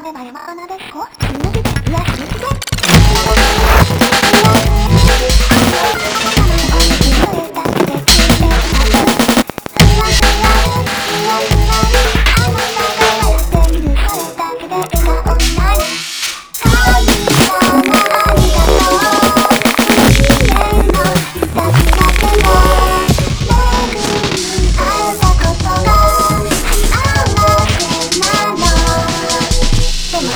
れば山花ですか？すみません。いや、